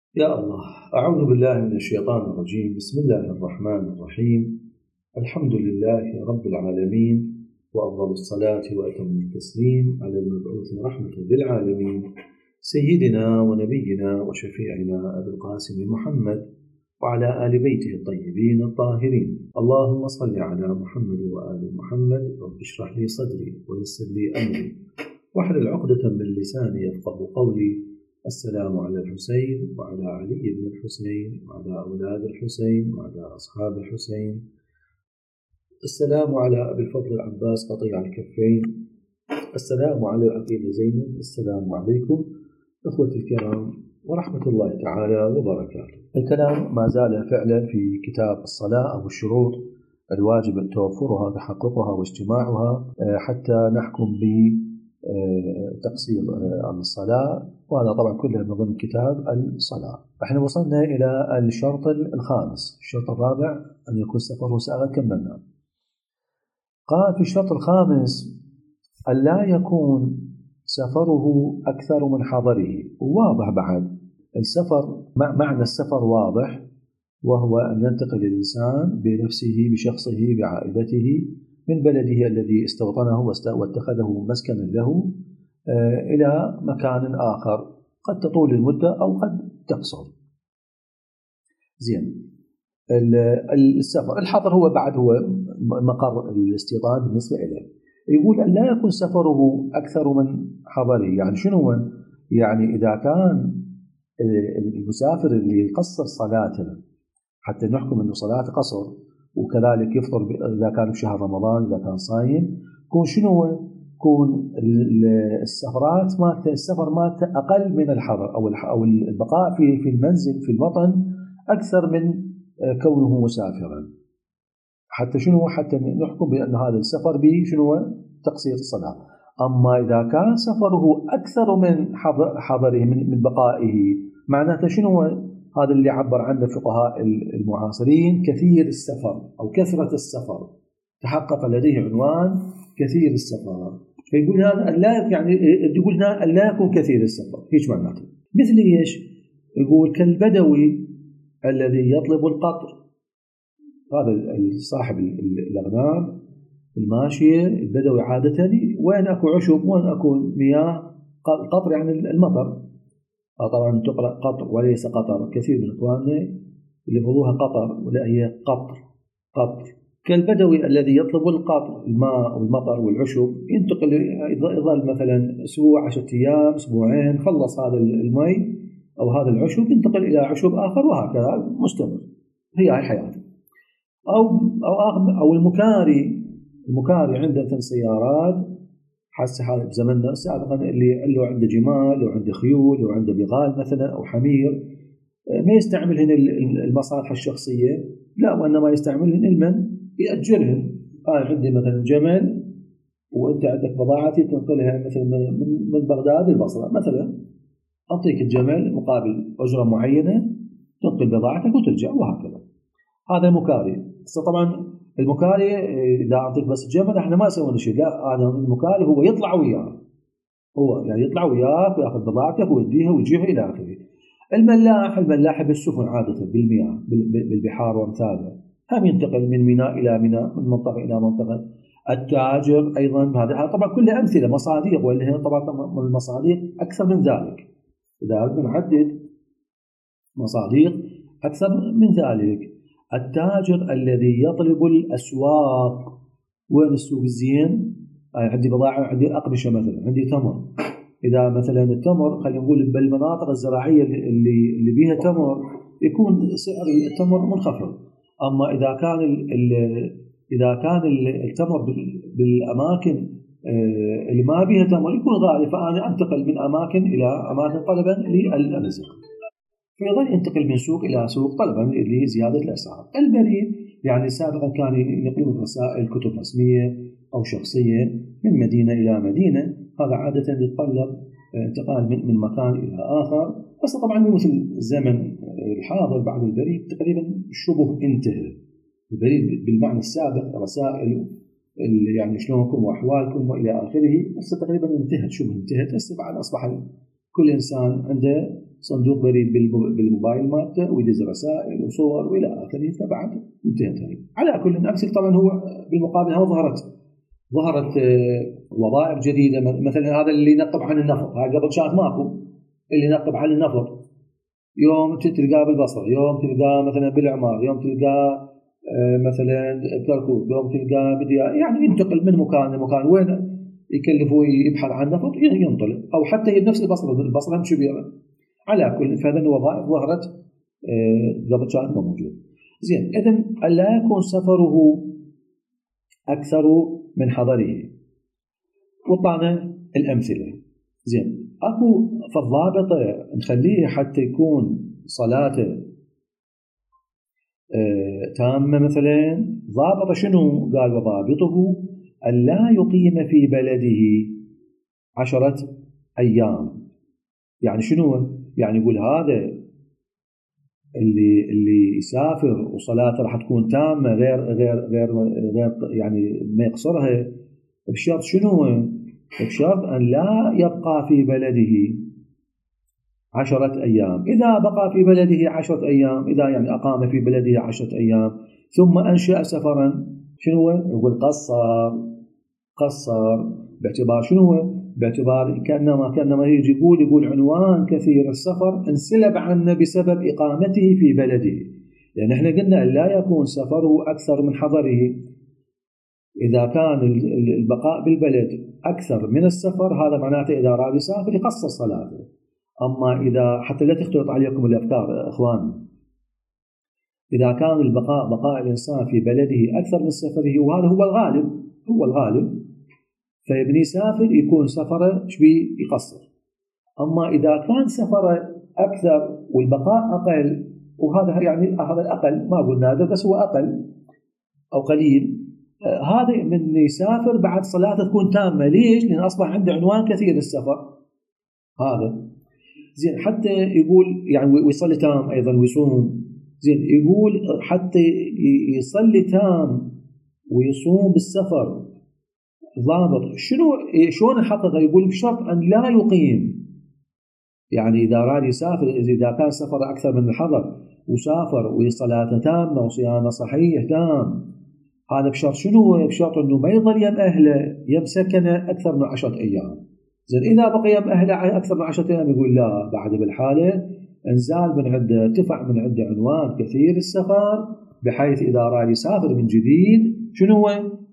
يا الله. أعوذ بالله من الشيطان الرجيم. بسم الله الرحمن الرحيم. الحمد لله رب العالمين، وأفضل الصلاة وأتم التسليم على المبعوث رحمة للعالمين سيدنا ونبينا وشفيعنا أبي القاسم محمد وعلى آل بيته الطيبين الطاهرين. اللهم صل على محمد وآل محمد. رب اشرح لي صدري ويسر لي أمري واحلل عقدة من لساني يفقه قولي. السلام على الحسين وعلى علي بن الحسين وعلى أولاد الحسين وعلى أصحاب الحسين. السلام على أبي الفضل العباس قطيع الكفين. السلام على العقيل زينب. السلام عليكم أخوتي الكرام ورحمة الله تعالى وبركاته. الكلام ما زال فعلا في كتاب الصلاة أو الشروط الواجب توفرها تحققها واجتماعها حتى نحكم بتقصير الصلاة، وهذا طبعا كله من ضمن كتاب الصلاة. احنا وصلنا إلى الشرط الخامس. الشرط الرابع أن يكون سفره ساغا كملنا. قال في الشرط الخامس أن لا يكون سفره أكثر من حضره. واضح بعد السفر، معنى السفر واضح، وهو أن ينتقل الإنسان بنفسه بشخصه بعائلته من بلده الذي استوطنه واتخذه مسكنا له إلى مكان آخر، قد تطول المدة أو قد تقصر. زين. السفر الحضر هو بعد هو مقر الاستيطان بالنسبة إليه. يقول أن لا يكون سفره أكثر من حضره. يعني شنو؟ يعني إذا كان المسافر اللي يقصر صلاته حتى نحكم أنه صلاة قصر، وكذلك يفطر إذا كان في شهر رمضان إذا كان صايم، يكون شنو؟ يكون السفر مالته أقل من الحضر أو البقاء في المنزل في الوطن أكثر من كونه مسافرا، حتى شنو؟ حتى نحكم بأن هذا السفر به شنو؟ تقصير الصلاة. أما إذا كان سفره أكثر من حضره من بقائه، معناته شنو؟ هذا اللي عبر عنه فقهاء المعاصرين كثير السفر أو كثرة السفر، تحقق لديه عنوان كثير السفر. فيقول هذا لا، يعني يقول أن لا يكون كثير السفر. هيك معناته مثل إيش؟ يقول كالبدوي الذي يطلب القطر. هذا صاحب الأغنام الماشية البدوي عادة وين أكو عشب وين أكو مياه، قطر يعني المطر. طبعا تقرأ قطر وليس قطر. كثير من إخواننا اللي يقولوها قطر ولا هي قطر. كالبدوي الذي يطلب القطر، الماء والمطر والعشب، ينتقل يظل مثلا أسبوع 10 أيام أسبوعين، خلص هذا المي أو هذا العشب ينتقل إلى عشب آخر، وهكذا مستمر. هي حياته. أو المكاري عنده مثلا سيارات، حس هذا بزمننا سابقا اللي عنده جمال وعنده خيول وعنده بغال مثلا أو حمير، ما يستعملهن المصالح الشخصية، لا، وإنما يستعملهن المن يأجرهن. عندي مثلا جمل وأنت عندك بضاعتي تنقلها مثلا من بغداد للبصرة مثلا، أعطيك الجمل مقابل أجرة معينة، تنقل بضاعتك وترجع، وهكذا. هذا مكاري. طبعا المكاري إذا أعطيك بس الجمل احنا ما نسوي شيء، لا، أنا المكاري هو يطلع وياه، هو يعني يطلع وياك وياخذ بضاعتك ويديها ويجيبها إلى آخره. الملاح بالسفن عادة بالمياه بالبحار وأمثالها، هم ينتقل من ميناء إلى ميناء، من منطقة إلى منطقة. التاجر أيضا، هذا طبعا كلها أمثلة مصاديق، ولا طبعا المصاديق أكثر من ذلك. إذا نحدد مصاديق أكثر من ذلك. التاجر الذي يطلب الأسواق. وين السوق الزين؟ عندي بضاعة، عندي أقمشة مثلا، عندي تمر. إذا مثلا التمر خلينا نقول بالمناطق الزراعية اللي بيها تمر يكون سعر التمر منخفض. أما إذا كان التمر بالأماكن اللي ما بيها تمر يكون غالي، فأنا أنتقل من أماكن إلى أماكن طلبا للرزق، فيظل ينتقل من سوق إلى سوق طلبا لزيادة الأسعار. البريد يعني سابقا كان يقيم رسائل كتب رسمية أو شخصية من مدينة إلى مدينة، هذا عادة يتطلب انتقال من مكان إلى آخر، بس طبعا مو مثل الزمن الحاضر. بعد البريد تقريبا شبه انتهى. البريد بالمعنى السابق رسائل يعني شلونكم وأحوالكم وإلى آخره، بس تقريبا انتهت، شبه انتهت. بس بعد أصبح كل إنسان عنده صندوق بريد بالموبايل مالته ويدز رسائل وصور والى اخره، فبعد انتهت هذه. على كل الامثله طبعا هو بالمقابل هو ظهرت وظائف جديده، مثلا هذا اللي ينقب عن النفط، هاي قبل كانت ماكو. اللي ينقب عن النفط يوم تلقاه بالبصره، يوم تلقاه مثلا بالعمار، يوم تلقاه مثلا بكركوك، يوم تلقاه يعني ينتقل من مكان لمكان، وين يكلفه يبحث عن نفط ينطلق، او حتى هي بنفس البصره مش كبيره. على كل فهذه الوظائف ظهرت قبل كانت موجوده. زين، اذا الا يكون سفره اكثر من حضره. وطعنا الامثله. زين، اكو فالضابطه نخليه حتى يكون صلاته تامه مثلا. ضابطه شنو؟ قال وضابطه الا يقيم في بلده 10 أيام. يعني شنو؟ يعني يقول هذا اللي يسافر وصلاته راح تكون تامه، غير يعني ما يقصرها، بشرط شنو؟ بشرط ان لا يبقى في بلده 10 أيام. إذا بقى في بلده 10 أيام، إذا يعني أقام في بلده 10 أيام ثم أنشأ سفرا، شنو؟ يقول قصر باعتبار شنو؟ باعتبار كأنما يجي يقول عنوان كثير السفر انسلب عنه بسبب إقامته في بلده. لأن احنا قلنا لا يكون سفره أكثر من حضره. إذا كان البقاء بالبلد أكثر من السفر، هذا معناته إذا أراد يسافر يقصر صلاته. أما إذا حتى لا تختلط عليكم الأفكار إخواني، إذا كان بقاء الإنسان في بلده أكثر من سفره، وهذا هو الغالب، فيبني يسافر يكون سفره شبي يقصر. أما إذا كان سفره أكثر والبقاء أقل، وهذا يعني هذا الأقل، ما أقول نادر بس هو أقل أو قليل، هذا من يسافر بعد صلاته تكون تامة. ليش؟ لأن أصبح عنده عنوان كثير للسفر هذا. زين، حتى يقول يعني ويصلي تام أيضا ويصوم. زين، يقول حتى يصلي تام ويصوم بالسفر ضابط. شلون نحققه؟ يقول بشرط أن لا يقيم. يعني إذا أراد يسافر، إذا كان سفر أكثر من الحضر وسافر وصلاته تامة وصيامه صحيح تام، هذا بشرط شنو؟ بشرط أنه ما يظل يم أهله يم سكنه أكثر من 10 أيام. زين، إذا بقي يم أهله أكثر من 10 أيام، يقول لا، بعد بالحالة انزال من عنده، ارتفع من عنده عنوان كثير السفر، بحيث إذا أراد يسافر من جديد شنو؟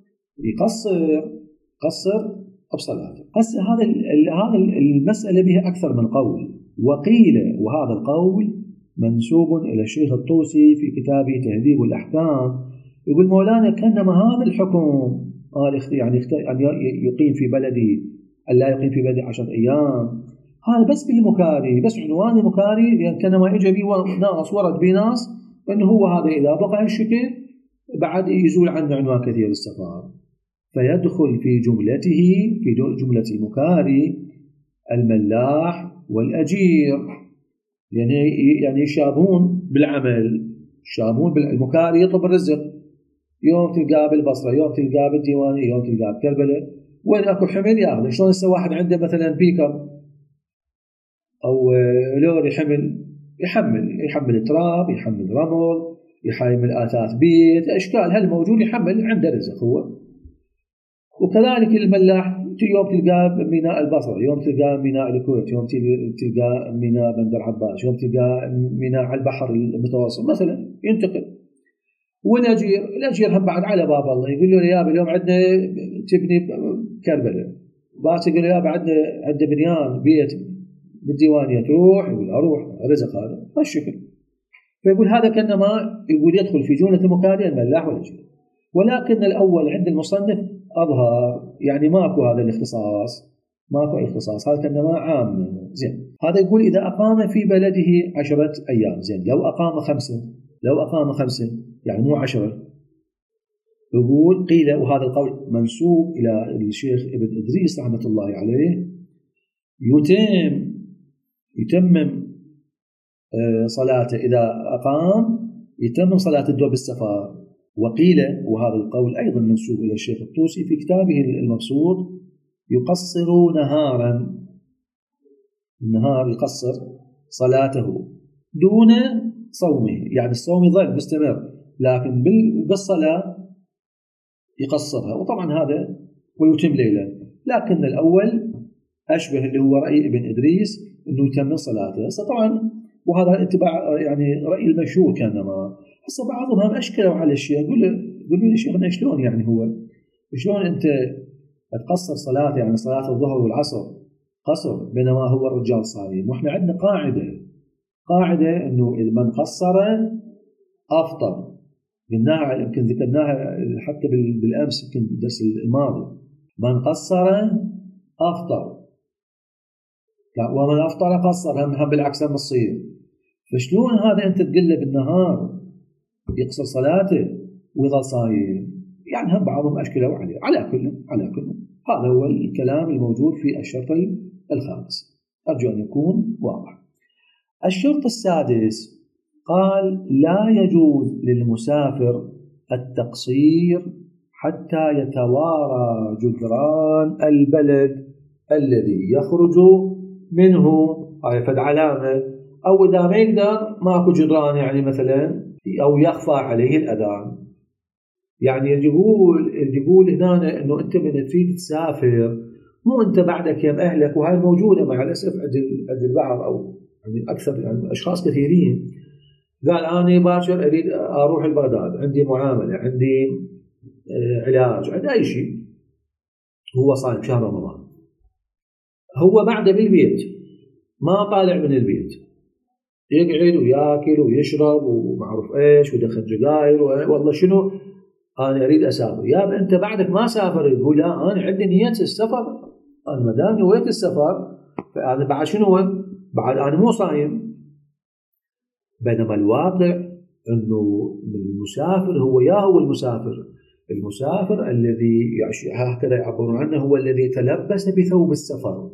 يقصر بصلاته. هسه هذا المسألة بها أكثر من قول. وقيل، وهذا القول منسوب إلى الشيخ الطوسي في كتابه تهذيب الأحكام، يقول مولانا كأنما هذا الحكم يعني أن يقيم في بلده، أن لا يقيم في بلده 10 أيام، هذا بس بالمكاري، بس عنوان المكاري، يعني كأنما إجا بي ناس ورد بي ناس أنه هو هذا إذا بقى هالشكل بعد يزول عنه عنوان كثير السفر، فيدخل في جملة المكاري الملاح والأجير. يعني يشابهون بالعمل، يشابهون المكاري يطلب الرزق، يوم تلقاه بالبصرة، يوم تلقاه بالديوانية، يوم تلقاه بكربلاء، وين اكو حمل ياخذ. شلون هسه واحد عنده مثلا بيكر او لوري حمل، يحمل تراب، يحمل رمل، يحمل آثاث بيت، اشكال هالموجود يحمل، عنده رزق هو. وكذلك الملاح يوم تلقاه بميناء البصره، يوم تلقاه ميناء الكويت، يوم تلقاه ميناء بندر عباس، يوم تلقاه ميناء على البحر المتوسط مثلا، ينتقل. والأجير هم بعد على باب الله، يقول له يا اليوم عندنا تبني كربلاء، باكر يقول له يا عندنا بنيان بيت بالديوانية، تروح، يقول أروح، رزق هذا هالشكل. فيقول هذا كأنما يقول يدخل في جملة المكاري الملاح والأجير. ولكن الأول عند المصنف أظهر، يعني ماكو هذا الاختصاص، ماكو اختصاص، هذا كأنما عام. زين، هذا يقول إذا أقام في بلده 10 أيام. زين، لو أقام 5 يعني مو 10. يقول قيل، وهذا القول منسوب إلى الشيخ ابن إدريس رحمة الله عليه، يتمم صلاته إذا أقام، يتمم صلاة الدور بالسفر. وقيل، وهذا القول أيضا منسوب إلى الشيخ الطوسي في كتابه المبسوط، يقصر نهارا، النهار يقصر صلاته دون صومه، يعني الصوم يظل مستمر لكن بالصلاة يقصرها، وطبعا هذا ويتم ليلا. لكن الأول أشبه اللي هو رأي ابن إدريس أنه يتم صلاته. هسه طبعا وهذا اتباع يعني رأي المشهور كان ما. هسه بعضهم هم أشكلوا على الشيء، قولوا لي شيخنا شلون يعني هو شلون أنت تقصر صلاة، يعني صلاة الظهر والعصر قصر بينما هو الرجال صايم؟ واحنا عندنا قاعدة أنه من قصر أفطر، قلناها يمكن ذكرناها حتى بالأمس يمكن بالدرس الماضي. من قصر أفطر، ومن أفطر قصر، هم بالعكس هم الصير. فشلون هذا أنت تقول له بالنهار يقصر صلاته ويظل صايم؟ يعني هم بعضهم أشكلوا عليه. على كل هذا هو الكلام الموجود في الشرط الخامس، أرجو أن يكون واضح. الشرط السادس قال لا يجوز للمسافر التقصير حتى يتوارى جدران البلد الذي يخرج منه، هاي فد علامة، أو إذا ما يقدر ماكو جدران يعني مثلا، أو يخفى عليه الأذان. يعني يقول هنا إنه أنت من تريد تسافر مو أنت بعدك يم أهلك، وهي موجودة مع الأسف عند البعض أو يعني أكثر يعني أشخاص كثيرين. قال أنا باكر أريد أروح البغداد، عندي معاملة، عندي علاج، عندي أي شيء، هو صايم شهر رمضان، هو بعده بالبيت ما طالع من البيت، يقعد وياكل ويشرب ومعروف ايش ويدخن سجاير والله شنو، انا اريد اسافر. يا انت بعدك ما سافر. يقول لا انا عندي نية السفر، انا ما دام نويت السفر فانا بعد شنو، بعد انا مو صايم. بينما الواقع انه المسافر هو المسافر الذي هكذا يعبرون عنه هو الذي تلبس بثوب السفر،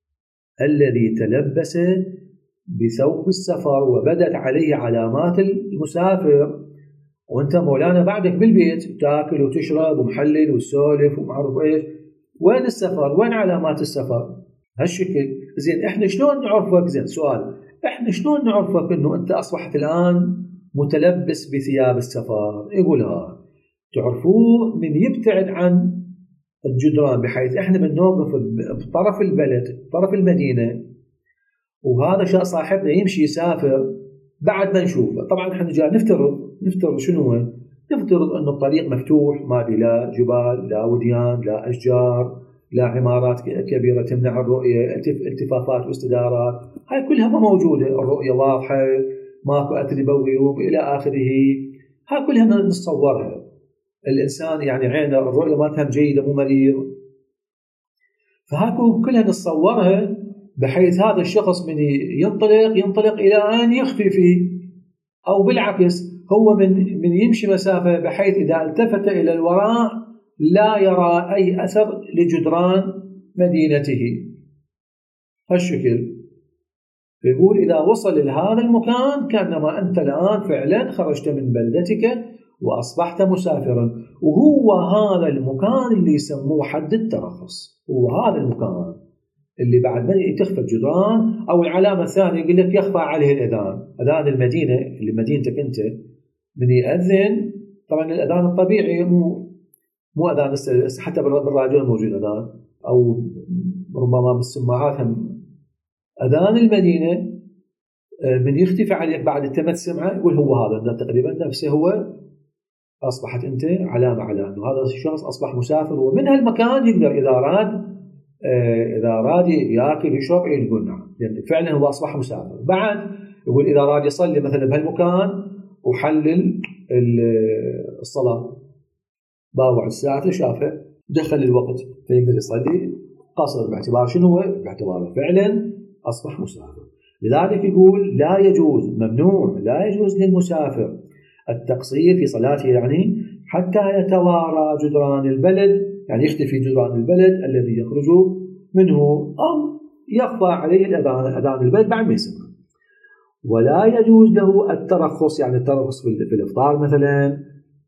وبدت عليه علامات المسافر. وانت مولانا بعدك بالبيت تاكل وتشرب ومحلل وتسولف ومعروف ايش، وين السفر؟ وين علامات السفر؟ هالشكل. زين احنا شلون نعرفك؟ زين سؤال، احنا شلون نعرفك انه انت اصبحت الان متلبس بثياب السفر؟ يقول تعرفوه من يبتعد عن الجدران، بحيث احنا بنوقف بطرف البلد، طرف المدينة، وهذا شاء صاحبنا يمشي يسافر بعد ما نشوفه. طبعا احنا جاي نفترض شنو؟ نفترض انه الطريق مفتوح، ما بي لا جبال لا وديان لا اشجار لا عمارات كبيرة تمنع الرؤية، التفافات واستدارات، هاي كلها ما موجودة، الرؤية واضحة، ماكو أتربة وغيوب إلى آخره، هاي كلها نتصورها. الإنسان يعني عينه الرؤية ما تهم جيدة، مو مريض، فهاكو كلها نتصورها، بحيث هذا الشخص من ينطلق إلى أن يختفي، أو بالعكس هو من يمشي مسافة بحيث إذا التفت إلى الوراء لا يرى أي أثر لجدران مدينته. هالشكل. يقول إذا وصل لهذا المكان كأنما أنت الآن فعلا خرجت من بلدتك وأصبحت مسافرا، وهو هذا المكان اللي يسموه حد الترخص، هو هذا المكان اللي بعد ما تخفى الجدران. أو العلامة الثانية يقول لك يخفى عليه الأذان، أذان المدينة اللي مدينتك أنت من يأذن. طبعا الأذان الطبيعي مو أذان حتى بالراديو موجود أذان، أو ربما بالسماعات هم. أذان المدينة من يختفي عليك بعد أنت ما تسمعه، يقول هو هذا تقريبا نفسه، هو أصبحت أنت علامة على أنه هذا الشخص أصبح مسافر، ومن هالمكان يقدر إذا راد يأكل يشرب يقول نعم، يعني فعلا هو أصبح مسافر. بعد يقول إذا راد يصلي مثلا بهالمكان وحلل الصلاة، باوع الساعة شافه دخل الوقت فيقدر يصلي قصر، باعتبار شنو؟ باعتباره فعلا أصبح مسافر. لذلك يقول لا يجوز، ممنوع، لا يجوز للمسافر التقصير في صلاته، يعني حتى يتوارى جدران البلد، يعني يختفي جدران البلد الذي يخرج منه، أو يخفى عليه الأذان البلد بعد ما يسمع. ولا يجوز له الترخص، يعني الترخص في الإفطار مثلا،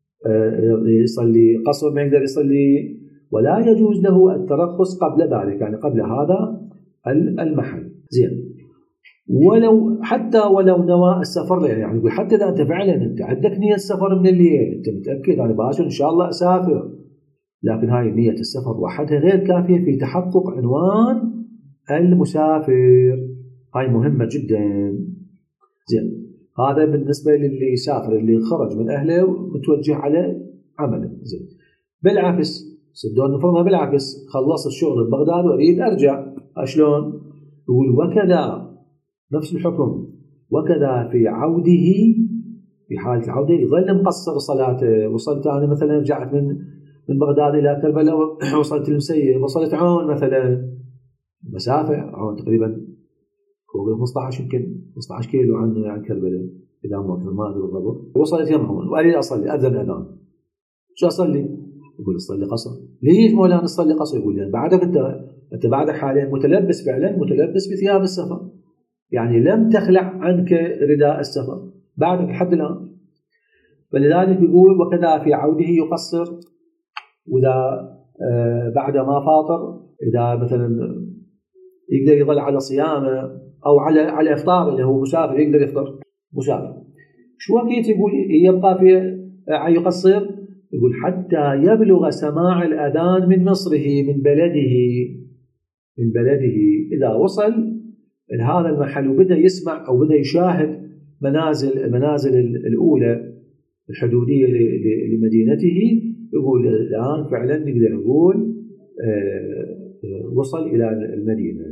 يصلي قصر ما يقدر يصلي، ولا يجوز له الترخص قبل ذلك، يعني قبل هذا المحل. زين، حتى ولو نوى السفر، يعني يقول حتى إذا أنت فعلا أنت عندك نية السفر من الليل، أنت متأكد أنا باكر إن شاء الله أسافر، لكن هاي نية السفر وحدها غير كافية في تحقق عنوان المسافر. هاي مهمة جدا. زين، هذا بالنسبة للي يسافر، اللي خرج من أهله ومتوجه على عمله. زين، بالعكس صدقون نفرضها بالعكس، خلصت الشغل ببغداد وأريد أرجع، شلون؟ يقول وكذا نفس الحكم، وكذا في عوده، في حالة العودة يظل مقصر صلاته. وصلت أنا مثلا رجعت من بغداد إلى كربلاء وصلت المسيب، وصلت عون مثلا، مسافة عون تقريبا فوق 15 يمكن 15 كيلو عن كربلاء إذا ما أدري بالضبط. وصلت يم عون وأريد أصلي، أذن أذان، شو أصلي؟ يقول أصلي قصر. ليش مولانا أصلي قصر؟ يقول يعني بعدك أنت بعدك حاليا متلبس، فعلا متلبس بثياب السفر، يعني لم تخلع عنك رداء السفر بعدك لحد الآن. فلذلك يقول وكذا في عوده يقصر، وإذا بعد ما فاطر إذا مثلا يقدر يظل على صيامه أو على إفطار، اللي هو مسافر يقدر يفطر مسافر. شو وقت يقول يبقى في يقصر؟ يقول حتى يبلغ سماع الأذان من مصره، من بلده إذا وصل هذا المحل وبدأ يسمع أو بدأ يشاهد المنازل الأولى الحدودية لمدينته، يقول الآن فعلا نقدر نقول وصل إلى المدينة.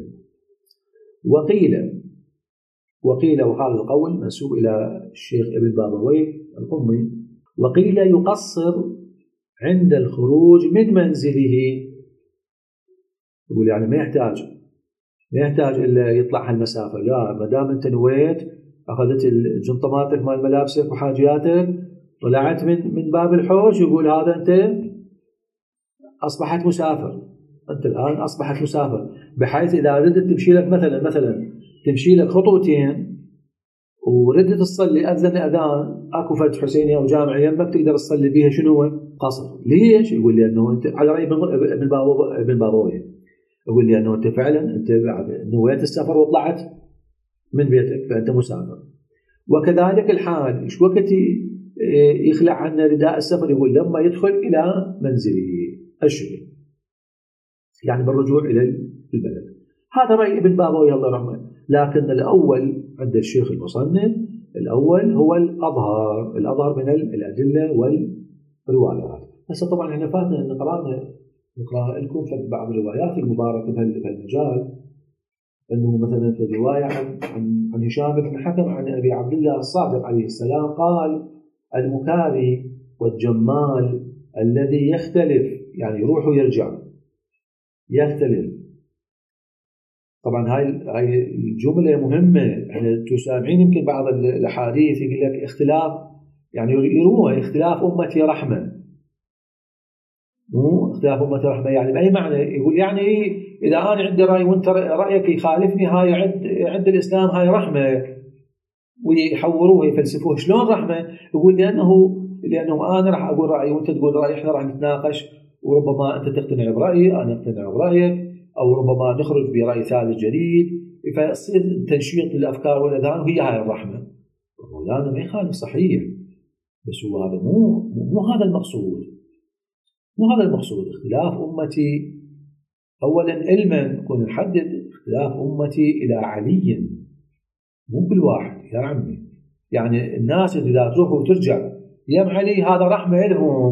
وقيل وهذا القول منسوب إلى الشيخ ابن بابويه القمي، وقيل يقصر عند الخروج من منزله. يقول يعني ما يحتاج إلا يطلع هالمسافة، لا ما دام أنت نويت أخذت الجنطماتك مال ملابسك وحاجياتك طلعت من باب الحوش، يقول هذا أنت أصبحت مسافر، أنت الآن أصبحت مسافر، بحيث إذا ردت تمشي لك مثلا تمشي لك خطوتين وردت تصلي أذن أذان أكو فتح حسيني أو جامع يمك تقدر تصلي بيها شنو؟ قصر. ليش؟ يقول لي أنه أنت على رأي ابن بابويه، يقول لي أنه أنت فعلا أنت بعد نويت السفر وطلعت من بيتك فأنت مسافر. وكذلك الحال إيش وقت يخلع عنا رداء السفر؟ يقول لما يدخل إلى منزله الشغل، يعني بالرجوع إلى البلد. هذا رأي ابن بابويه الله يرحمه، لكن الأول عند الشيخ المصنف الأول هو الأظهر من الأدلة والروايات. هسه طبعا احنا فاتنا أن نقرأ لكم في بعض الروايات المباركة في المجال، أنه مثلا في الرواية عن هشام بن حكم عن أبي عبد الله الصادق عليه السلام قال المكاري والجمال الذي يختلف، يعني يروح ويرجع يختلف. طبعا هاي الجملة مهمة، احنا تسامعين يمكن بعض الأحاديث يقول لك اختلاف، يعني يروها اختلاف أمتي رحمة، مو اختلاف أمتي رحمة يعني بأي معنى؟ يقول يعني إذا أنا عندي رأي وأنت رأيك يخالفني، هاي عند الإسلام هاي رحمة، ويحوروه يفلسفوه شلون رحمة؟ يقول لأنه أنا راح أقول رأيي وأنت تقول رأيي، إحنا راح نتناقش وربما أنت تقتنع برأيي أنا أقتنع برأيك، أو ربما نخرج برأي ثالث جديد، فيصير تنشيط للأفكار والأذهان، وهي هاي الرحمة. مولانا ما يخالف صحيح، بس هو هذا مو هذا المقصود، اختلاف أمتي أولا علما نكون نحدد اختلاف أمتي إلى علي، مو بالواحد يا عمي، يعني الناس إذا تروح وترجع يم علي هذا رحمة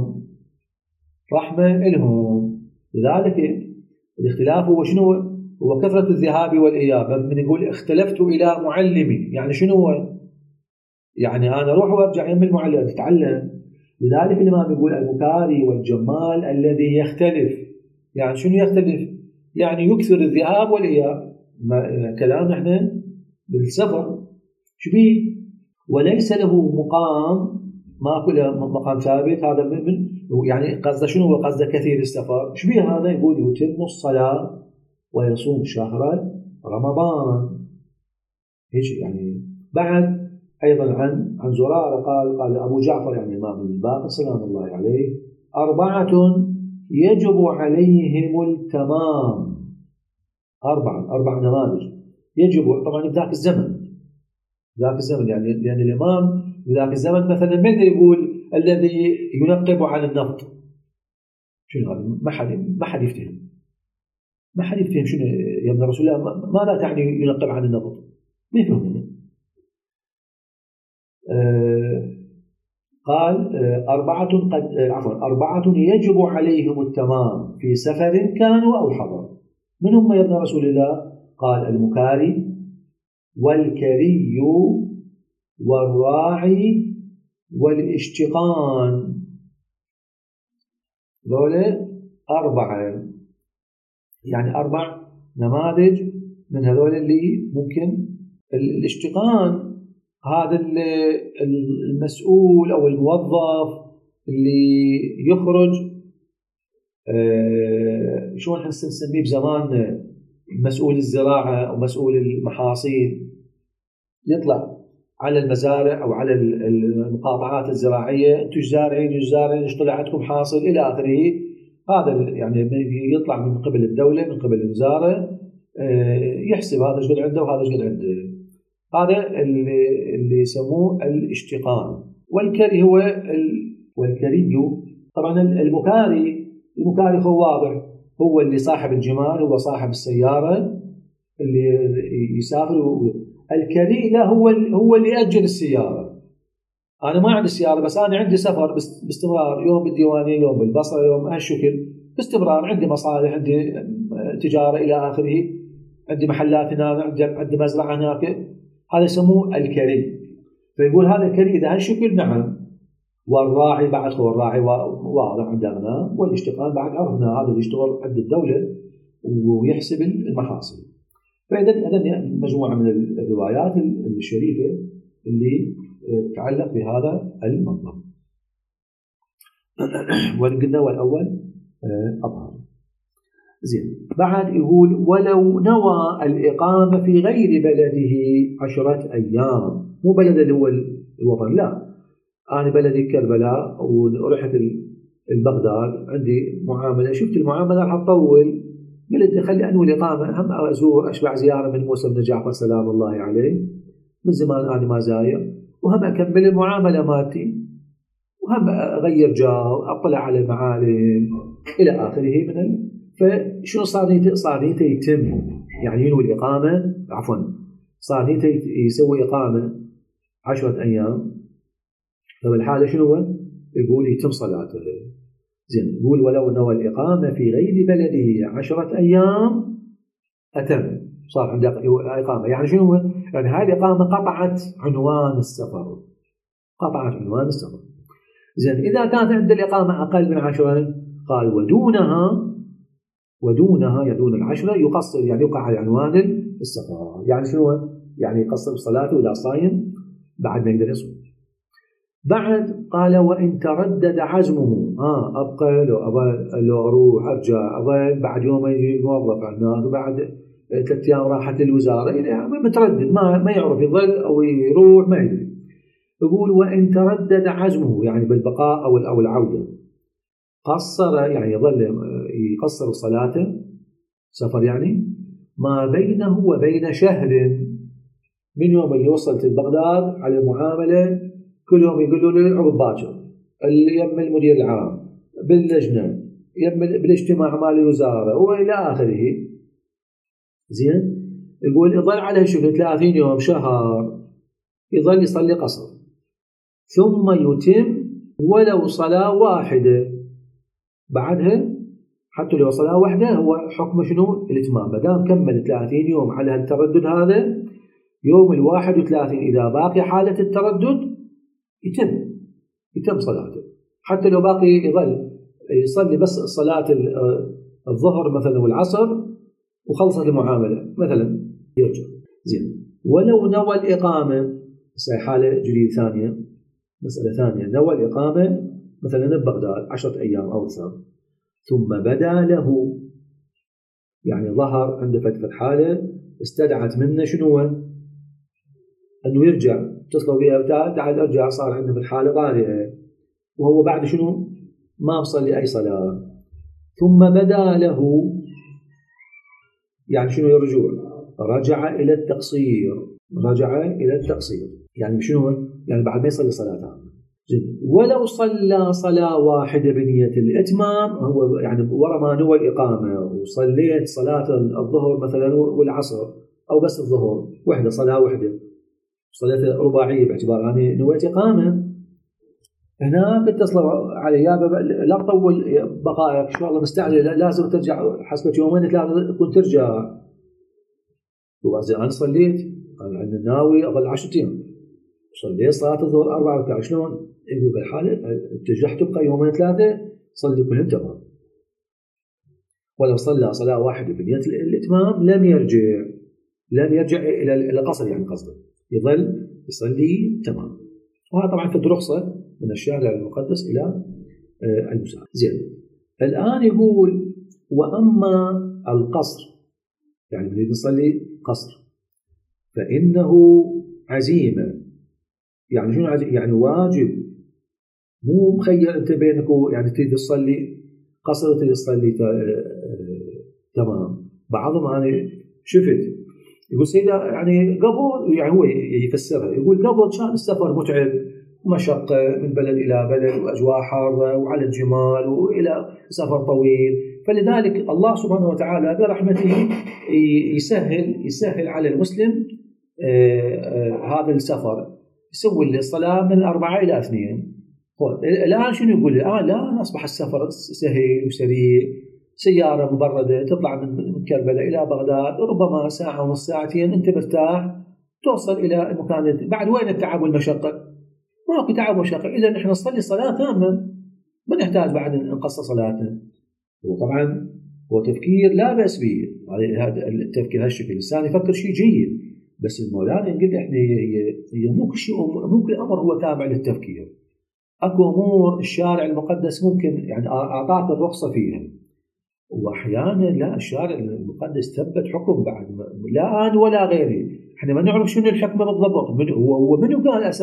إلهم. لذلك الاختلاف هو شنو؟ هو كثرة الذهاب والإياب. من يقول اختلفت إلى معلمي، يعني شنو هو؟ يعني أنا أروح وأرجع يم المعلم أتعلم. لذلك الإمام يقول المكاري والجمال الذي يختلف، يعني شنو يختلف؟ يعني يكثر الذهاب والإياب. كلام احنا بالسفر شبيه، وليس له مقام، ما كل مقام ثابت. هذا من يعني قصده شنو؟ هو قصده كثير السفر شبيه. هذا يقول يتم الصلاة ويصوم شهر رمضان، هيك يعني. بعد أيضا عن زرارة قال أبو جعفر يعني الإمام الباقر سلام الله عليه 4 يجب عليهم التمام، 4 نماذج يجب طبعا بذاك الزمن، ذاك الزمن يعني لأن الإمام بذاك الزمن مثلا ما يقدر يقول الذي ينقب عن النفط. شنو هذا؟ ما حد يفتهم، ما حد يفتهم شنو يا ابن رسول الله، ماذا تعني ينقب عن النفط؟ ما يفهمون. قال أربعة يجب عليهم التمام في سفر كانوا أو حضر. من هم يا ابن رسول الله؟ قال المكاري والكري والراعي والاشتقان. ذولا أربعة، يعني 4 نماذج من هذول اللي ممكن. الاشتقان هذا المسؤول أو الموظف اللي يخرج، شلون نسميه بزمان مسؤول الزراعة أو مسؤول المحاصيل، يطلع على المزارع أو على المقاطعات الزراعية، أنتم زارعين ايش طلع عندكم حاصل إلى آخره. هذا يعني يطلع من قبل الدولة من قبل الوزارة، يحسب هذا ايش قد عنده وهذا ايش قد عنده. هذا اللي يسموه الاشتقان. والكري والكري طبعا المكاري هو واضح، هو اللي صاحب الجمال، هو صاحب السيارة اللي يسافر. الكري لا هو اللي يأجل السيارة. أنا ما عندي سيارة بس أنا عندي سفر باستمرار، يوم بالديوانية يوم بالبصرة يوم هالشكل باستمرار، عندي مصالح عندي تجارة إلى آخره، عندي محلات هناك عندي مزرعة هناك، هذا يسموه الكري. فيقول هذا الكري إذا هالشكل نعم. والراعي بعد هو الراعي واضح عندنا، والاشتغال بعد عرفنا هذا اللي يشتغل عند الدولة ويحسب المحاصيل. فإذا مجموعة من الروايات الشريفة اللي تتعلق بهذا المطلب. وقلنا والأول أظهر. زين، بعد يقول ولو نوى الإقامة في غير بلده 10 أيام، مو بلد اللي هو الوطن، لا، أنا بلدي كربلاء ورحت البغداد عندي معاملة، شفت المعاملة راح تطول، قلت خلي أنوي الإقامة، هم أزور أشبع زيارة من موسى بن جعفر سلام الله عليه، من زمان أنا ما زاير، وهم أكمل المعاملة مالتي، وهم أغير جو، أطلع على المعالم إلى آخره من فشنو صار نيته يتم، يعني ينوي الإقامة، عفوا صار نيته يسوي إقامة 10 أيام. فبالحالة شنو هو؟ يقول يتم صلاته. زين، يقول ولو نوى الإقامة في غير بلده 10 أيام أتم، صار عنده إقامة. يعني شنو هو؟ يعني هاي الإقامة قطعت عنوان السفر، قطعت عنوان السفر. زين، إذا كانت عند الإقامة أقل من 10 قال ودونها يدون 10 يقصر، يعني يقع على عنوان السفر. يعني شنو؟ يعني يقصر صلاته إذا صايم بعد ما يقدر يصوم. بعد قال وإن تردد عزمه، أبقى لو أروح أرجع، أظل بعد يوم يجي الموظف هناك، وبعد 3 أيام راحت للوزارة، يعني متردد ما يعرف يظل أو يروح ما يدري. يقول وإن تردد عزمه، يعني بالبقاء أو العودة، قصر، يعني يظل يقصر صلاته سفر، يعني ما بينه وبين شهر، من يوم اللي وصلت لبغداد على المعاملة كل يوم يقولوا له عقب باكر، يم المدير العام باللجنة، يم بالاجتماع مال الوزارة وإلى آخره. زين، يقول يظل على شكل 30 يوم شهر يظل يصلي قصر، ثم يتم ولو صلاة واحدة بعدها. حتى لو صلاة واحدة هو حكم شنو؟ الإتمام، ما دام كمل 30 يوم على التردد هذا، يوم 31 إذا باقي حالة التردد يتم صلاته، حتى لو باقي يظل يصلي بس صلاة الظهر مثلا والعصر وخلصت المعاملة مثلا يرجع. زين، ولو نوى الإقامة، حالة جديدة ثانية، مسألة ثانية، نوى الإقامة مثلا ببغداد 10 أيام أو أكثر، ثم بدا له، يعني ظهر عنده فترة حالة استدعت منه شنو؟ أنه يرجع، اتصلوا بها تعال ارجع، صار عنده في الحالة طارئة، وهو بعد شنو؟ ما مصلي أي صلاة. ثم بدا له، يعني شنو الرجوع؟ رجع إلى التقصير. يعني شنو؟ يعني بعد ما يصلي صلاة ولو صلى صلاة واحدة بنية الإتمام، هو يعني ورا ما نوى الإقامة وصليت صلاة الظهر مثلا والعصر، أو بس الظهر وحدة، صلاة وحدة، صليت رباعية باعتبار أنا نويت إقامة، هنا بتصل علي لا تطول بقائك، شو الله مستعجل لازم ترجع حسب يومين ثلاثة تكون ترجع. وبعدين أنا صليت، أنا ناوي أظل 10 أيام، صليت صلاة الظهر 4 ركعات، شلون؟ يقول بالحالة ترجع تبقى يومين ثلاثة صلي كلهم تمام. ولو صلى صلاة واحدة بنية الإتمام لم يرجع إلى القصر، يعني قصده يظل يصلي تمام. وهذا طبعا في رخصة من الشارع المقدس إلى المسافر. زين، الآن يقول وأما القصر، يعني نريد نصلي قصر، فإنه عزيمة. يعني شنو عزيمة؟ يعني واجب، مو مخير أنت بينك يعني تريد تصلي قصر وتريد تصلي تمام. بعضهم أنا شفت يقول سيدة يعني قبل، يعني هو يفسرها يقول قبل كان السفر متعب ومشقة من بلد إلى بلد وأجواء حارة وعلى الجمال وإلى سفر طويل، فلذلك الله سبحانه وتعالى برحمته يسهل على المسلم هذا السفر، يسوي الصلاة من 4 إلى 2. الآن شنو يقول؟ لا أصبح السفر سهل وسريع، سيارة مبردة تطلع من كربلاء إلى بغداد ربما ساعة ونص ساعتين، أنت مرتاح توصل إلى المكان. بعد وين التعب والمشقة؟ ماكو تعب ومشقة. إذا نحن نصلي صلاة تامة، ما نحتاج بعد نقصر صلاتنا. وطبعا هو تفكير لا بأس به، هذا التفكير هالشكل الإنسان يفكر شيء جيد، بس المولانا يقول احنا هي مو كل شيء، مو كل أمر هو تابع للتفكير. اكو امور الشارع المقدس ممكن يعني اعطاك الرخصه فيها، واحيانا لا، الشارع المقدس ثبت حكم بعد لا انا ولا غيري، احنا ما نعرف شنو الحكمه بالضبط. منو قال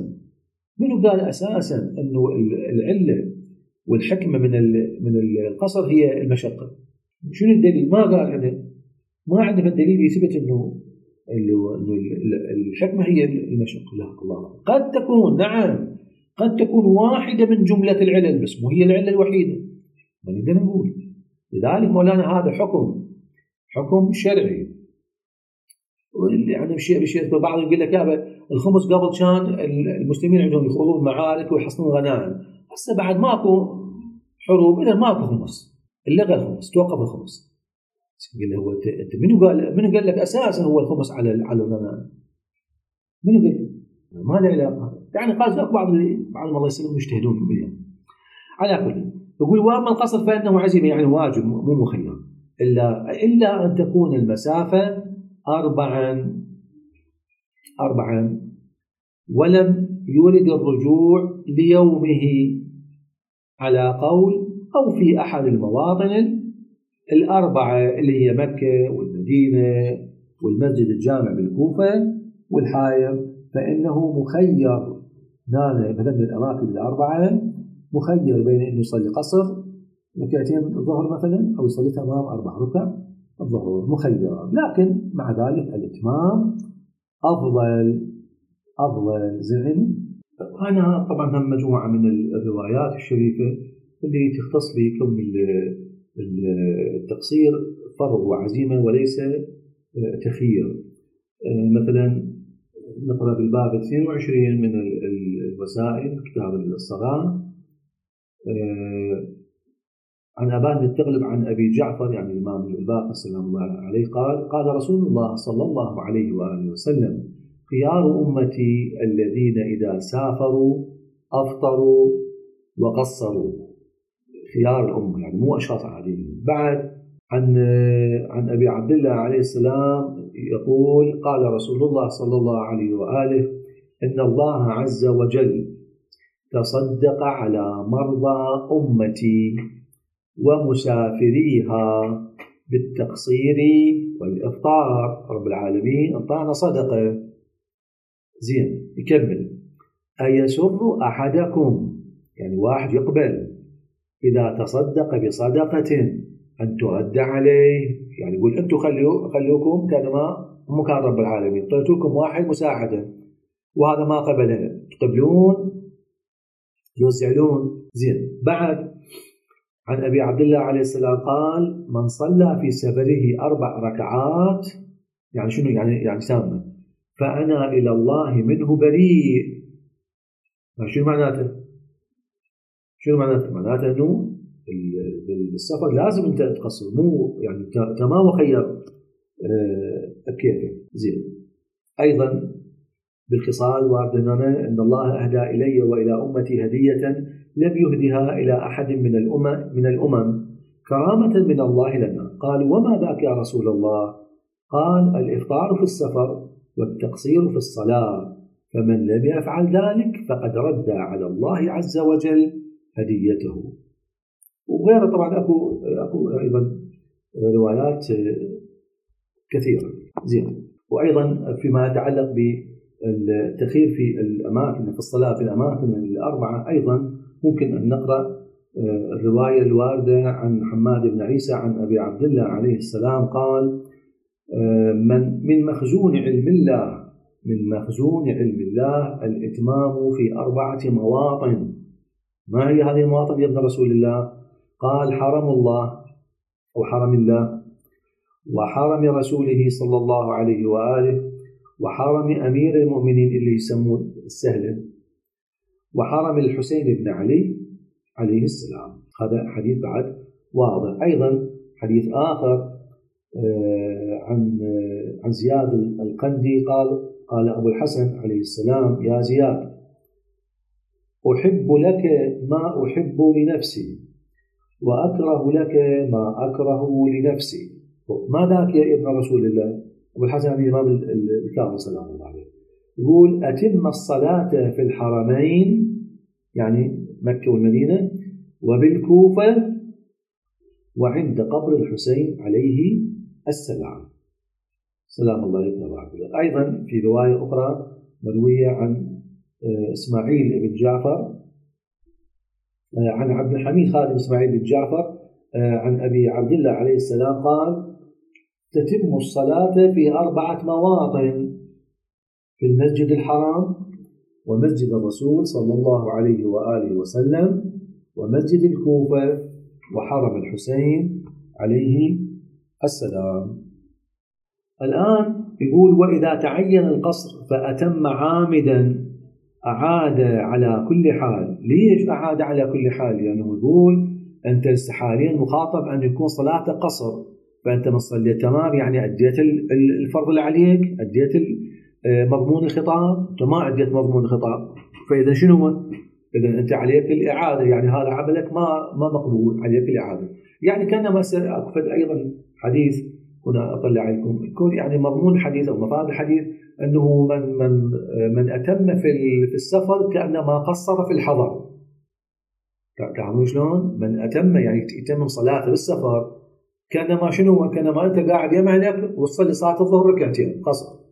اساسا انه العله والحكمه من القصر هي المشقه؟ شنو الدليل؟ ما قال هذا، ما عندنا الدليل يثبت انه الحكمه هي المشقه. لا، الله قد تكون، نعم قد تكون واحدة من جملة العلل، بس مو هي العلة الوحيدة، ما نقدر نقول. لذلك مولانا هذا حكم شرعي. يعني بشيء بعض يقول لك يا الخمس قبل كان المسلمين عندهم يخوضون معارك ويحصلون غنائم، هسه بعد ماكو حروب، إذا ماكو خمس، لغى الخمس، توقف الخمس. يقول له هو انت منو قال لك اساسا هو الخمس على الغنائم؟ منو قال لك؟ ما له علاقه. يعني قال بعض الله يسلمهم يجتهدون بالله. على كل يقول واما القصر فانه عزيمه، يعني واجب مو مخير، الا ان تكون المسافه 4 ولم يرد الرجوع ليومه على قول، او في احد المواطن 4 اللي هي مكه والمدينه والمسجد الجامع بالكوفه والحائر، فانه مخير. مثلا الأماكن 4 مخير بين أنه يصلي قصر ركعتين الظهر مثلا، أو يصلي تمام 4 ركع الظهر، مخير. لكن مع ذلك الإتمام أفضل زين. أنا طبعا هم مجموعة من الروايات الشريفة اللي تختص بكون التقصير فرض وعزيمة وليس تخيير. مثلا نقرأ بالباب 22 من الوسائل كتاب الصلاة عن أبان التغلب عن أبي جعفر، يعني الإمام الباقر سلام الله عليه، قال رسول الله صلى الله عليه وآله وسلم: خيار أمتي الذين إذا سافروا أفطروا وقصروا. خيار الأمة يعني مو أشخاص عاديين. بعد عن أبي عبد الله عليه السلام يقول: قال رسول الله صلى الله عليه وآله: إن الله عز وجل تصدق على مرضى أمتي ومسافريها بالتقصير والإفطار. رب العالمين أعطانا صدقة. زين، يكمل: أيسر أحدكم، يعني واحد يقبل، إذا تصدق بصدقة أن ترد عليه، يعني يقول أنتم خلوكم كانما مكان رب العالمين، طلعت لكم واحد مساعدة وهذا ما قبله، تقبلون يوزعون. زين. بعد عن أبي عبد الله عليه السلام قال: من صلى في سفره 4 ركعات، يعني شنو؟ يعني سامة، فأنا إلى الله منه بريء. شنو معناته؟ معناته أنه بالسفر لازم أنت تقصر، مو يعني تمام وخير كيفك. زين. أيضا بالخصال وارد أن الله أهدى إلي وإلى أمتي هدية لم يهدها إلى أحد من الأمم كرامة من الله لنا. قالوا: وما ذاك يا رسول الله؟ قال: الإفطار في السفر والتقصير في الصلاة، فمن لم يفعل ذلك فقد رد على الله عز وجل هديته. وغيره طبعا أكو أيضا روايات كثيرة. زين. وأيضا فيما يتعلق بالتخيير في الأماكن في الصلاة في الأماكن ال4 أيضا ممكن أن نقرأ الرواية الواردة عن حماد بن عيسى عن أبي عبد الله عليه السلام قال: من مخزون علم الله الإتمام في 4 مواطن. ما هي هذه المواطن يا ابن رسول الله؟ قال: حرم الله أو حرم الله، وحرم رسوله صلى الله عليه وآله، وحرم أمير المؤمنين اللي يسمون السهل، وحرم الحسين بن علي عليه السلام. هذا حديث بعد واضح. أيضا حديث آخر عن زياد القندي قال أبو الحسن عليه السلام: يا زياد، أحب لك ما أحب لنفسي، وأكره لك ما أكره لنفسي. ما ذاك يا ابن رسول الله؟ أبو الحسن يعني الإمام الكاظم سلام الله عليه يقول: أتم الصلاة في الحرمين، يعني مكة والمدينة، وبالكوفة، وعند قبر الحسين عليه السلام سلام الله عليه. أيضا في رواية أخرى مروية عن إسماعيل بن جعفر عن عبد الحميد خادم إسماعيل بن جعفر عن أبي عبد الله عليه السلام قال: تتم الصلاة في 4 مواطن: في المسجد الحرام، ومسجد الرسول صلى الله عليه وآله وسلم، ومسجد الكوفة، وحرم الحسين عليه السلام. الآن يقول: وإذا تعين القصر فأتم عامدا أعاد على كل حال. ليش أعاد على كل حال؟ لأنه يعني يقول أنت حاليا مخاطب أن يكون صلاة قصر، فأنت من صليت تمام يعني أديت الفرض اللي عليك، أديت مضمون الخطاب، أنت ما أديت مضمون الخطاب، فإذا شنو؟ إذا أنت عليك الإعادة، يعني هذا عملك ما مقبول، عليك الإعادة. يعني كأنما أكفد أيضا حديث هنا أطلع عليكم يكون يعني مضمون الحديث أو مفاد الحديث أنه من أتم في السفر كأنما قصر في الحضر. تعلمون شلون؟ من أتم يعني يتمم صلاة بالسفر كأنما شنو؟ كأنما أنت قاعد يمعنك وتصلي صلاة الظهر ركعتين قصر،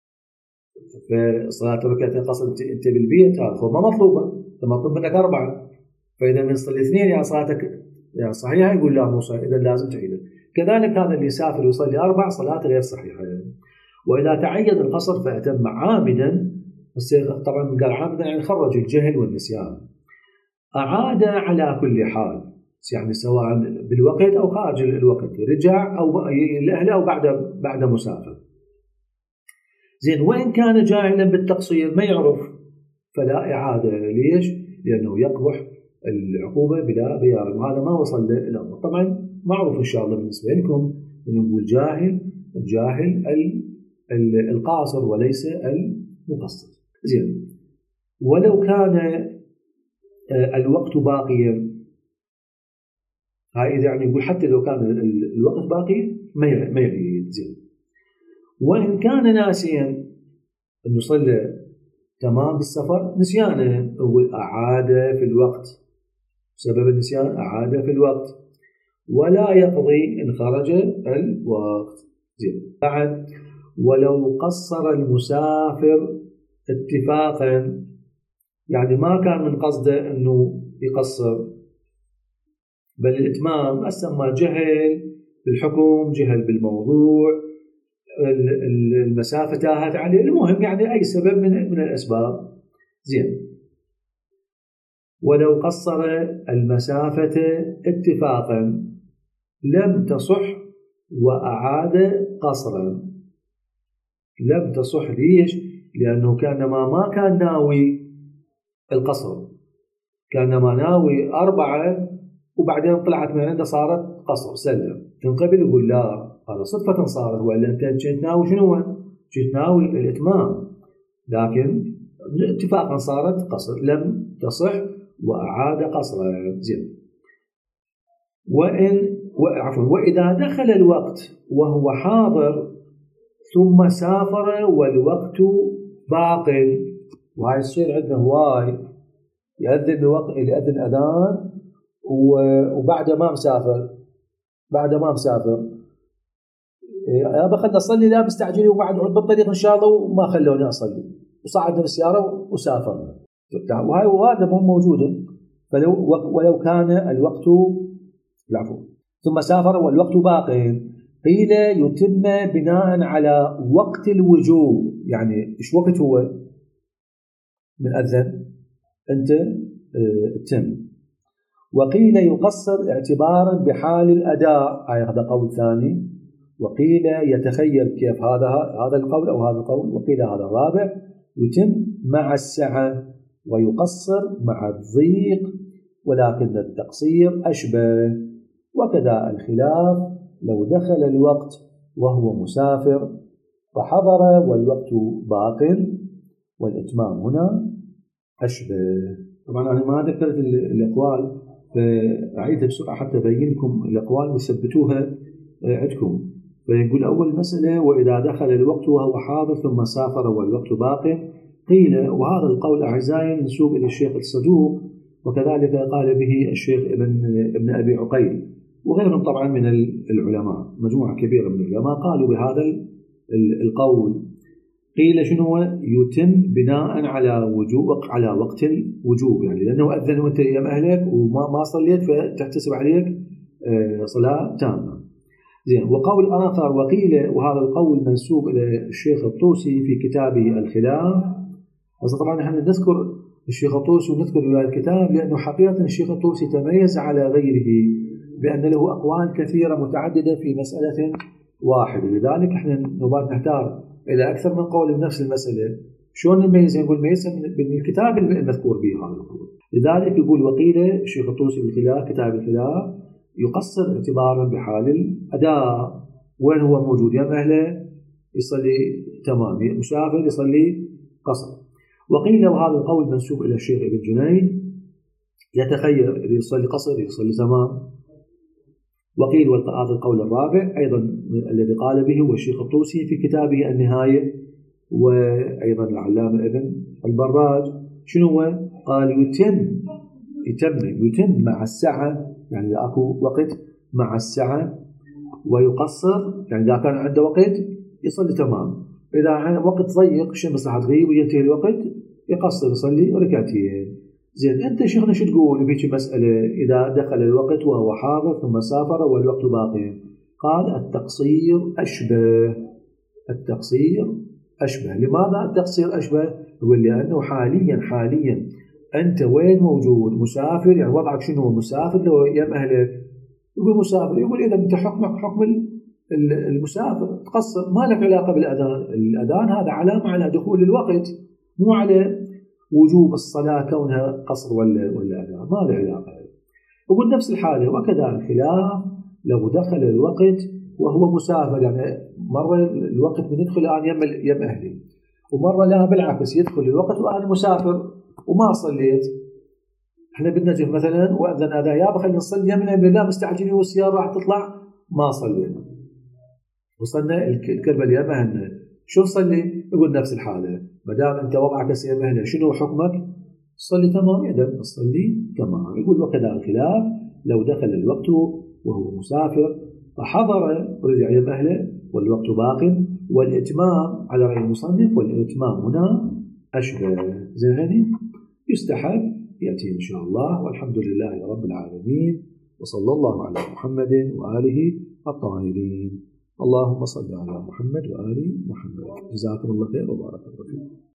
فصلاة ركعتين قصر أنت بالبيت، هذا هو ما مطلوبة، مطلوب منك 4. فإذا من صلي 2 يعني صلاتك يعني صحيحة، يقول لا مو صحيح، إذا لازم تعيدها. كذلك هذا اللي يسافر ويصلي 4 صلاة غير صحيحة. وإذا تعين القصر فأتم عامدا، طبعا قال عامدا يعني خرج الجهل والنسيان، أعاد على كل حال، يعني سواء بالوقت أو خارج الوقت، رجع أو لأهله أو بعد مسافر. زين. وإن كان جاهلا بالتقصير ما يعرف فلا إعادة. ليش؟ لأنه يقبح العقوبة بلا بيان، وهذا ما وصل له. طبعا معروف إن شاء الله بالنسبة لكم نقول الجاهل القاصر وليس المقصر. زين. ولو كان الوقت باقيا، هاي يعني يقول حتى لو كان الوقت باقي ما يعيد. زين. وإن كان ناسيا أنه صلى تمام بالسفر، نسيانه هو أعاد في الوقت، بسبب النسيان أعاد في الوقت، ولا يقضي إن خرج الوقت. زين. بعد: ولو قصر المسافر اتفاقا، يعني ما كان من قصده أنه يقصر، بل الإتمام أسمى جهل بالحكم، جهل بالموضوع، المسافة تاهت عليه، المهم يعني أي سبب من الأسباب. زين. ولو قصر المسافة اتفاقا لم تصح وأعاد قصرا. لم تصح ليش؟ لأنه كانما ما كان ناوي القصر، كانما ناوي 4 وبعدين طلعت من عنده صارت قصر سلم، تنقبل؟ يقول لا، هذا صدفة صارت، وإلا أنت كنت ناوي شنو؟ كنت ناوي الإتمام، لكن اتفاقا صارت قصر، لم تصح وأعاد قصرا. زين. وإذا دخل الوقت وهو حاضر ثم سافر والوقت باق، وهاي تصير عندنا هواي، يأذن وقت، يأذن أذان وبعد ما مسافر، يا خلنا أصلي، لا مستعجلين وبعد بالطريق إن شاء الله، وما خلوني أصلي، وصعدنا بالسيارة وسافرنا، وهذا مو موجودة. ولو كان الوقت ثم سافر والوقت باق، قيل يتم بناء على وقت الوجوب. يعني إيش وقت هو من أذن أنت تم. وقيل يقصر اعتبارا بحال الأداء، هذا قول ثاني. وقيل يتخير كيف هذا القول أو هذا القول. وقيل هذا الرابع، يتم مع السعة ويقصر مع الضيق، ولكن التقصير أشبه. وكذا الخلاف لو دخل الوقت وهو مسافر فحضر والوقت باق، والإتمام هنا أشبه. طبعا أنا ما ذكرت الأقوال، فأعيدها بسرعة حتى أبين لكم الأقوال وثبتوها عندكم. فيقول أول مسألة: وإذا دخل الوقت وهو حاضر ثم سافر والوقت باق، قيل، وهذا القول أعزائي منسوب إلى الشيخ الصدوق، وكذلك قال به الشيخ ابن أبي عقيل وغيرهم طبعا من العلماء، مجموعة كبيرة من العلماء قالوا بهذا القول. قيل شنو؟ يتم بناء على وقت الوجوب، يعني لأنه أذن وأنت أيام أهلك وما صليت فتحتسب عليك صلاة تامة. زين. وقول آخر: وقيل، وهذا القول منسوب إلى الشيخ الطوسي في كتابه الخلاف. طبعا نحن نذكر الشيخ الطوسي ونذكر رواية الكتاب لأنه حقيقة الشيخ الطوسي تميز على غيره بأن له أقوال كثيرة متعددة في مسألة واحدة، لذلك احنا نبغى نحتار إلى أكثر من قول بنفس المسألة، شلون نميز؟ نقول نميزها من الكتاب المذكور به هذا القول. لذلك يقول: وقيل الشيخ الطوسي بالخلاف، كتاب الخلاف، يقصر اعتبارا بحال الأداء، وين هو موجود، يا أهله يصلي تمام، مسافر يصلي قصر. وقيل، وهذا القول منسوب إلى الشيخ ابن جنيد، يتخير يصلي قصر يصلي تمام. وقيل، وهذا القول الرابع أيضا الذي قال به هو الشيخ الطوسي في كتابه النهاية، وأيضا العلامة ابن البراج. شنو قال؟ يتم مع السعة، يعني أكو وقت مع السعة، ويقصر يعني إذا كان عنده وقت يصلي تمام، إذا عنده وقت ضيق الشمس راح تغيب وينتهي الوقت يقصر يصلي ركعتين. زين. أنت شيخنا شو تقول بهيك مسألة إذا دخل الوقت وهو حاضر ثم سافر والوقت باقي؟ قال: التقصير أشبه. لماذا التقصير أشبه؟ يقول لأنه حاليا أنت وين موجود؟ مسافر، يعني وضعك شنو؟ مسافر لو يم أهلك؟ يقول مسافر. يقول إذا أنت حكمك حكم المسافر، تقصر، ما لك علاقة بالأذان. الأذان هذا علامة على دخول الوقت، مو على وجوب الصلاة كونها قصر ولا أذان، ما له علاقة. يقول نفس الحالة. وكذا الخلاف لو دخل الوقت وهو مسافر، يعني مرة الوقت من يدخل الآن يم أهلي، ومرة لا بالعكس يدخل الوقت وأنا مسافر وما صليت. احنا بالنجف مثلا وأذن أذان، يا بخلي نصلي يمنا، لا مستعجلين والسيارة راح تطلع، ما صلينا، وصلنا الكربة اليمن، شو نصلي؟ يقول نفس الحالة، ما دام أنت وضعك سير مهنة شنو حكمك؟ صلي تمام، إذا نصلي تمام. يقول: وكذا الخلاف لو دخل الوقت وهو مسافر فحضر ورجع إلى أهله والوقت باق، والإتمام على رأي المصنف، والإتمام هنا أشبه. زين، يستحب يأتي إن شاء الله. والحمد لله رب العالمين، وصلى الله على محمد وآله الطاهرين. اللهم صل على محمد وآل محمد. جزاكم الله خير وبارك الله فيكم.